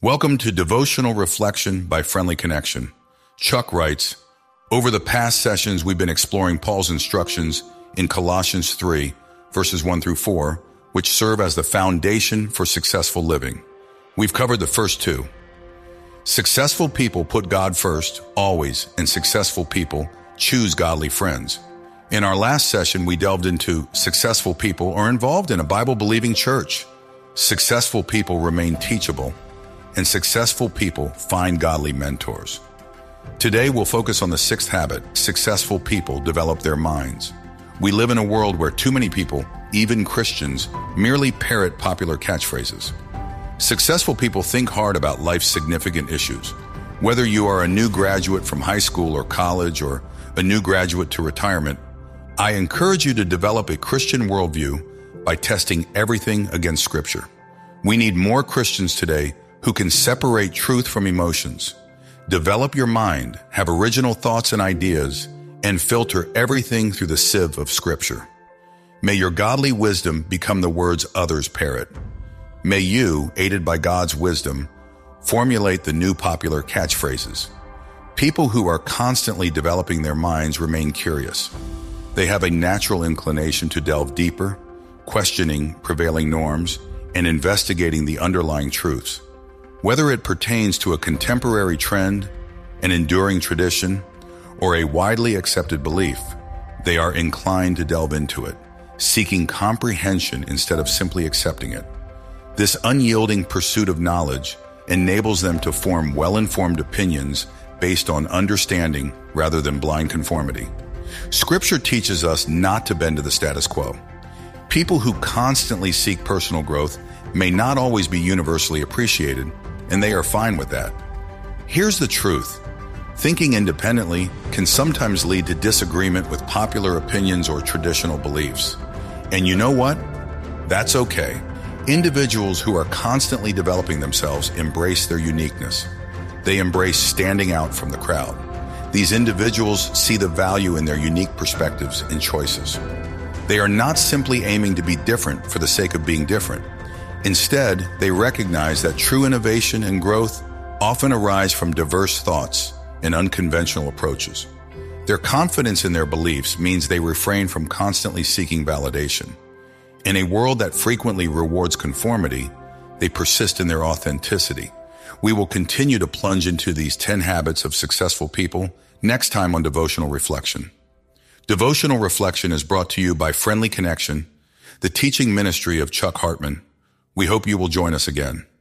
Welcome to Devotional Reflection by Friendly Connection. Chuck writes, over the past sessions, we've been exploring Paul's instructions in Colossians 3, verses 1 through 4, which serve as the foundation for successful living. We've covered the first two. Successful people put God first, always, and successful people choose godly friends. In our last session, we delved into successful people are involved in a Bible-believing church. Successful people remain teachable, and successful people find godly mentors. Today, we'll focus on the sixth habit: successful people develop their minds. We live in a world where too many people, even Christians, merely parrot popular catchphrases. Successful people think hard about life's significant issues. Whether you are a new graduate from high school or college or a new graduate to retirement, I encourage you to develop a Christian worldview by testing everything against Scripture. We need more Christians today who can separate truth from emotions, develop your mind, have original thoughts and ideas, and filter everything through the sieve of Scripture. May your godly wisdom become the words others parrot. May you, aided by God's wisdom, formulate the new popular catchphrases. People who are constantly developing their minds remain curious. They have a natural inclination to delve deeper, questioning prevailing norms, and investigating the underlying truths. Whether it pertains to a contemporary trend, an enduring tradition, or a widely accepted belief, they are inclined to delve into it, seeking comprehension instead of simply accepting it. This unyielding pursuit of knowledge enables them to form well-informed opinions based on understanding rather than blind conformity. Scripture teaches us not to bend to the status quo. People who constantly seek personal growth may not always be universally appreciated, and they are fine with that. Here's the truth. Thinking independently can sometimes lead to disagreement with popular opinions or traditional beliefs. And you know what? That's okay. Individuals who are constantly developing themselves embrace their uniqueness. They embrace standing out from the crowd. These individuals see the value in their unique perspectives and choices. They are not simply aiming to be different for the sake of being different. Instead, they recognize that true innovation and growth often arise from diverse thoughts and unconventional approaches. Their confidence in their beliefs means they refrain from constantly seeking validation. In a world that frequently rewards conformity, they persist in their authenticity. We will continue to plunge into these 10 habits of successful people next time on Devotional Reflection. Devotional Reflection is brought to you by Friendly Connection, the teaching ministry of Chuck Hartman. We hope you will join us again.